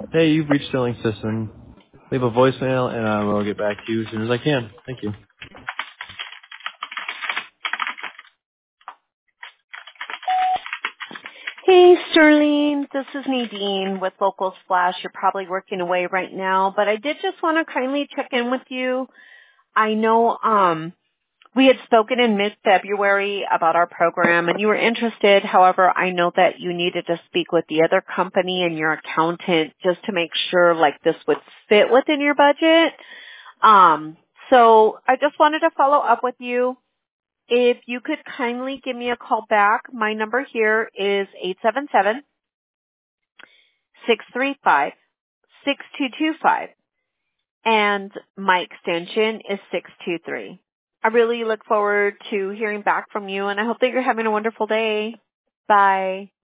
Hey, you've reached Sterling System. Leave a voicemail, and I will get back to you as soon as I can. Thank you. Hey, Sterling. This is Nadine with Local Splash. You're probably working away right now, but I did just want to kindly check in with you. I know we had spoken in mid-February about our program, and you were interested. However, I know that you needed to speak with the other company and your accountant just to make sure like this would fit within your budget. So I just wanted to follow up with you. If you could kindly give me a call back, my number here is 877-635-6225, and my extension is 623. I really look forward to hearing back from you, and I hope that you're having a wonderful day. Bye.